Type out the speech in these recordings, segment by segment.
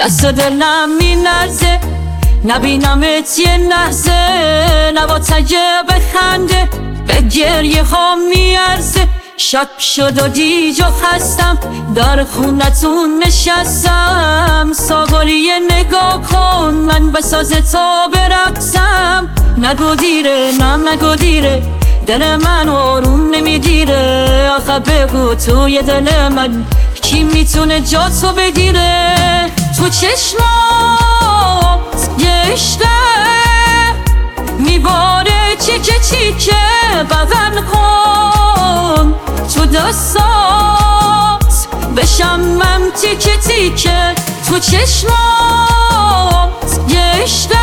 دست دلم میلرزه نبینمت یه لحظه، نباتگه بخنده به گریه ها میارزه. شب شد و دیج و خستم در خونتون نشستم، ساغالی نگاه کن من بساز تا برقصم. نگو دیره نم نگو دیره دل من آروم نمیگیره، آخه بگو توی دل من کی میتونه جا تو بگیره. تو چشمات یه عشقه میباره چیکه چیکه بغل کن، تو دستات بشم من تیکه تیکه. تو چشمات یه عشقه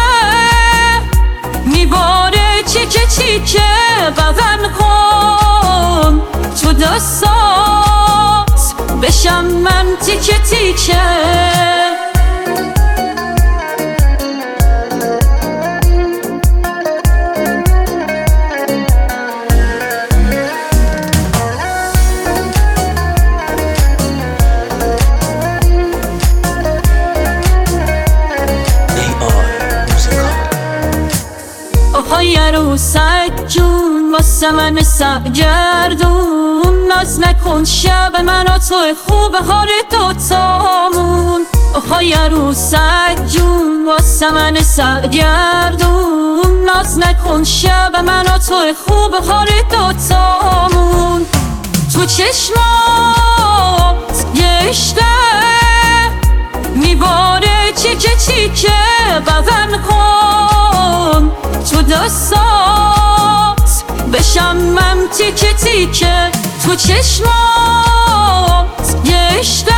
میباره چیکه چیکه بغل کن، تو دستات بشم من تیکه تیکه. آهای عروسک جون واسه من سرگردون، ناز نکن شب من و تو خوب حال دوتامون. آهای عروسک جون واسه من سرگردون، ناز نکن شب من و تو خوب حال دوتامون. تو چشمات یه عشقه میباره چیکه چیکه بغل کن، تو دستات بشم من تیکه تیکه. تو چشمات یه عشقه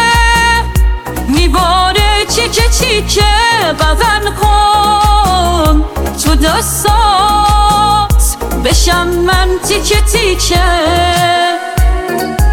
میباره چیکه چیکه بغل کن، تو دستات بشم من تیکه تیکه.